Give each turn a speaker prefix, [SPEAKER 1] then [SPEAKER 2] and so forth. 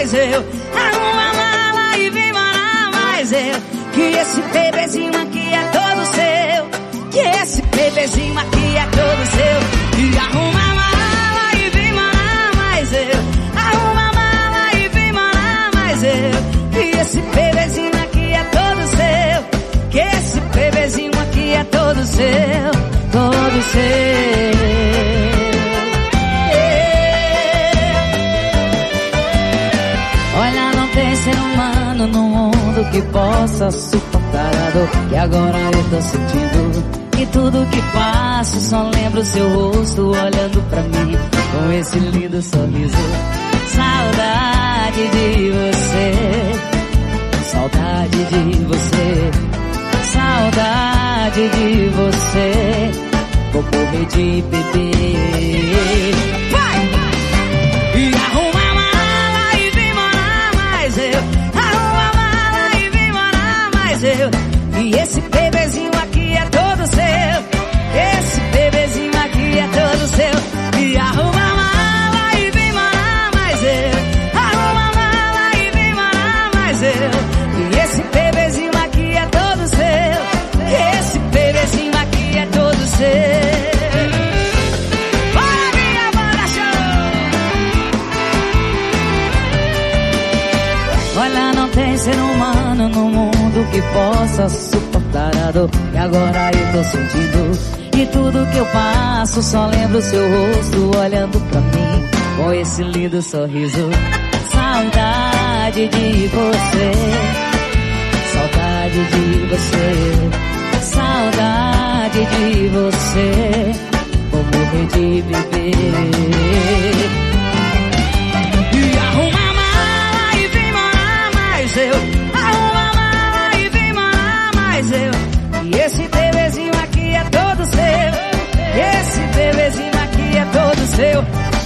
[SPEAKER 1] mais eu. Arruma a mala e vem morar mais eu. Que esse bebezinho aqui é todo seu. Que esse bebezinho aqui é todo seu. E arruma a mala e vem morar mais eu. Arruma a mala e vem morar mais eu. Que esse bebezinho aqui é todo seu. Que esse bebezinho aqui é todo seu. Todo seu. Olha, não tem ser humano no mundo que possa suportar a dor que agora eu tô sentindo. E tudo que passo só lembro o seu rosto olhando pra mim com esse lindo sorriso. Saudade de você, saudade de você, saudade de você. Vou morrer de beber. Vai! E arruma a mala e vem morar mais eu. Arruma a mala e vem morar mais eu. E esse bebezinho aqui é todo seu. Esse bebezinho aqui é todo seu. E arruma a mala e vem morar mais eu. Arruma a mala e vem morar mais eu. E esse bebezinho aqui é todo seu. Esse bebezinho aqui é todo seu. Olha, não tem ser humano no mundo que possa suportar a dor que agora eu tô sentindo. E tudo que eu passo só lembro o seu rosto olhando pra mim com esse lindo sorriso. Saudade de você, saudade de você, saudade de você. Vou morrer de beber. E arruma a mala e vem morar mais eu. Arruma a mala e vem morar mais eu. E esse bebezinho aqui é todo seu. Esse bebezinho aqui é todo seu.